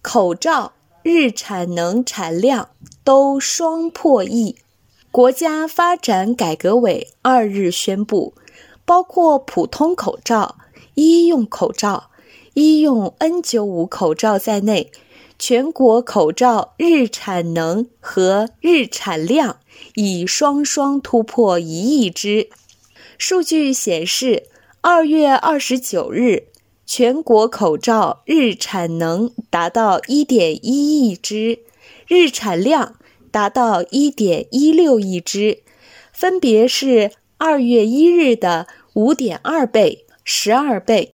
口罩日产能产量都双破亿。国家发展改革委2日宣布，包括普通口罩、医用口罩、医用 N95 口罩在内，全国口罩日产能和日产量已双突破1亿只。数据显示，2月29日，全国口罩日产能达到 1.1 亿只，日产量达到 1.16 亿只，分别是2月1日的 5.2 倍、12倍